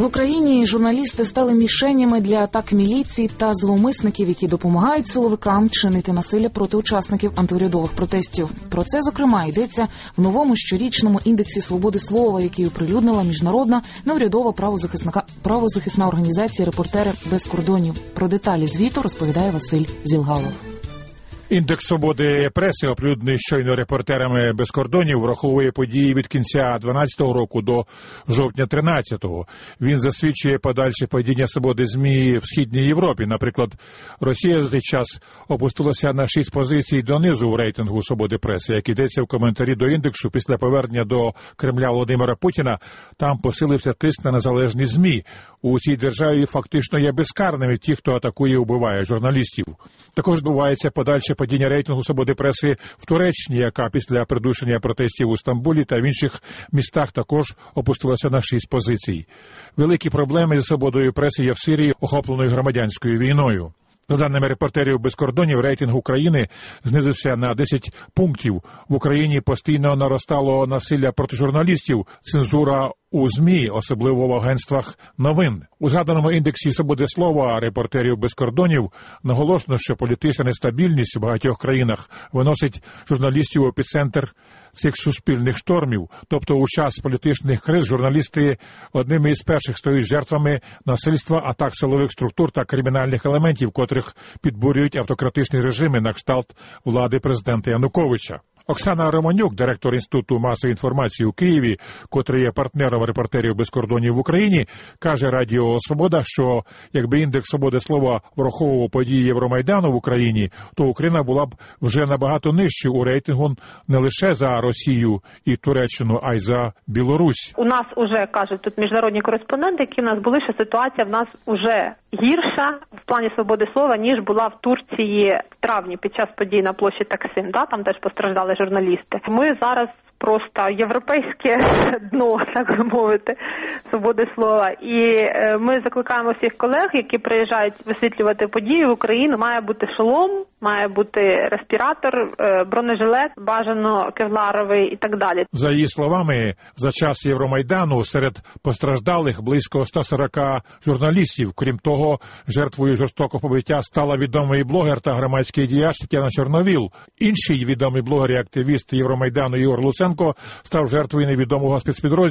В Україні журналісти стали мішенями для атак міліції та зловмисників, які допомагають силовикам чинити насилля проти учасників антиурядових протестів. Про це, зокрема, йдеться в новому щорічному індексі свободи слова, який оприлюднила міжнародна неурядова правозахисна організація «Репортери без кордонів». Про деталі звіту розповідає Василь Зілгалов. Індекс свободи преси, оприлюднений щойно «Репортерами без кордонів», враховує події від кінця 12-го року до жовтня 13-го. Він засвідчує подальше падіння свободи ЗМІ в Східній Європі. Наприклад, Росія за цей час опустилася на 6 позицій донизу в рейтингу свободи преси. Як йдеться в коментарі до індексу, після повернення до Кремля Володимира Путіна, там посилився тиск на незалежні ЗМІ. У цій державі фактично є безкарними ті, хто атакує і вбиває журналістів. Також відбувається подальше падіння рейтингу свободи преси в Туреччині, яка після придушення протестів у Стамбулі та в інших містах також опустилася на 6 позицій. Великі проблеми зі свободою преси є в Сирії, охопленої громадянською війною. За даними «Репортерів без кордонів», рейтинг України знизився на 10 пунктів. В Україні постійно наростало насилля проти журналістів, цензура у ЗМІ, особливо в агентствах новин. У згаданому індексі свободи слова «Репортерів без кордонів» наголошено, що політична нестабільність у багатьох країнах виносить журналістів у епіцентр цих суспільних штормів. Тобто у час політичних криз журналісти одними із перших стають жертвами насильства, атак силових структур та кримінальних елементів, котрих підбурюють автократичні режими на кшталт влади президента Януковича. Оксана Романюк, директор Інституту масової інформації у Києві, котрий є партнером «Репортерів без кордонів» в Україні, каже Радіо Свобода, що якби індекс свободи слова враховував події Євромайдану в Україні, то Україна була б вже набагато нижчою у рейтингу не лише за Росію і Туреччину, а й за Білорусь. У нас уже, кажуть тут міжнародні кореспонденти, які в нас були, що ситуація в нас уже гірша в плані свободи слова, ніж була в Турції в травні під час подій на площі Таксим. Там теж постраждали журналісти. Ми зараз просто європейське дно, так би мовити, свободи слова. І ми закликаємо всіх колег, які приїжджають висвітлювати події в Україну, має бути шолом, має бути респіратор, бронежилет, бажано кевларовий і так далі. За її словами, за час Євромайдану серед постраждалих близько 140 журналістів. Крім того, жертвою жорстокого побиття стала відомий блогер та громадський діяч Тетяна Чорновіл. Інший відомий блогер і активіст Євромайдану Ігор Луценко став жертвою невідомого спецпідрозділу